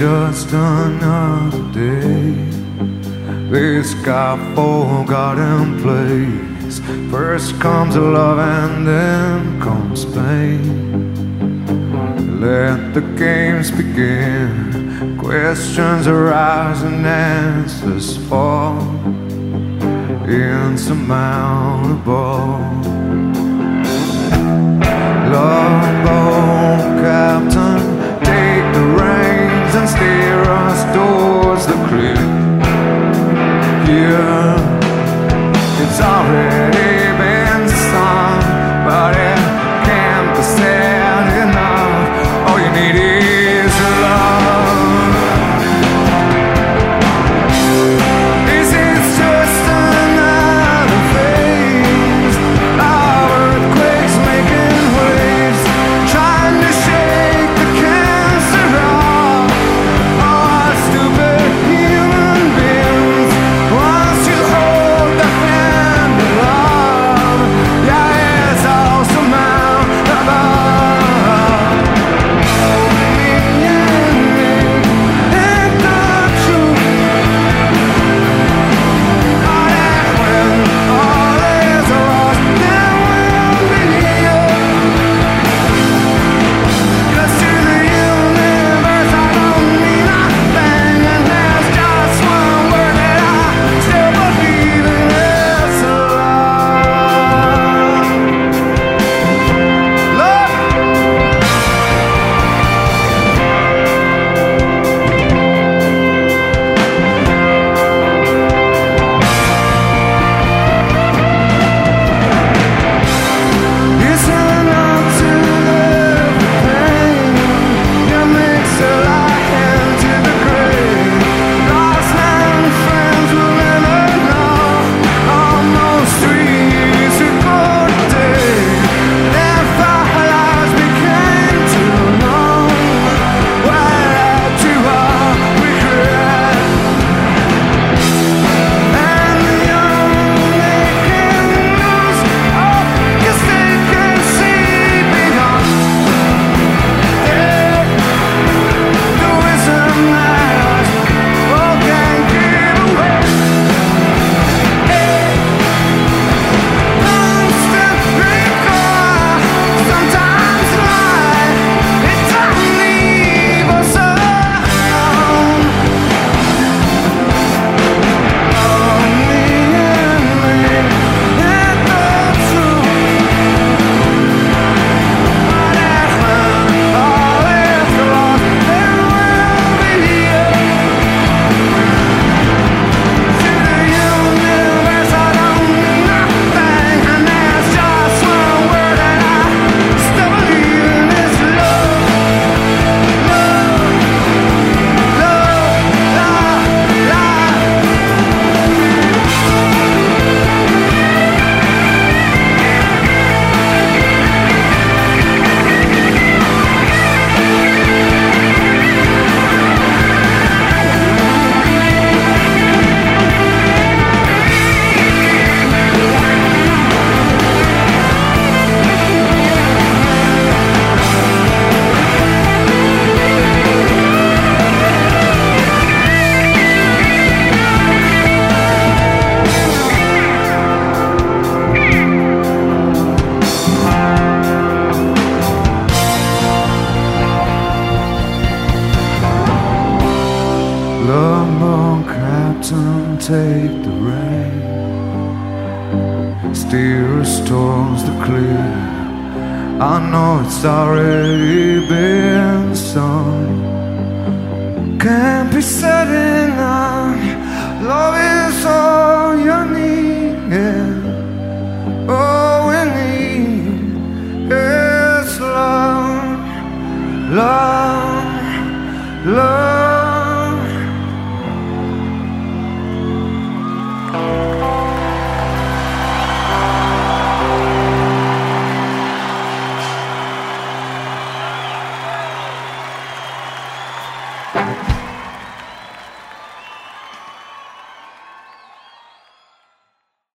just another day. This God forgotten place. First comes love and then comes pain. Let the games begin. Questions arise and answers fall. Insurmountable. Longboat captain, take the reins and steer us towards the cliff. Yeah, it's already been sung, but it can't be said enough. All you need is love. This is just another phase of earthquakes making waves, trying to shake the cancer off. Oh, stupid human beings. Once you hold the hand of love, yeah, it's awesome out above. Me and me, ain't the truth. Oh, that when all is lost, then we'll be here. 'Cause to the universe I don't mean nothing, and there's just one word that I still believe in, it's love. Love. Listen up to the pain. You mix it like into the grave. Lost and friends will never know. Almost 3 years ago today, if our lives became too long, what led to our regret? And the young they can lose hope, 'cause they can see beyond. Yeah, the wisdom that us all can give away. Hey, constant recall, sometimes life, it doesn't leave us alone. Lonely and me, ain't the truth. But that when all is lost, then we'll be here. To the universe I don't mean nothing, and there's just one word that I still believe in, it's love. Love, love, love, love. Longboat captain, take the rein. Steer us towards the clear. I know it's already been sung. Can't be said enough. Love is all you need. Yeah. Oh.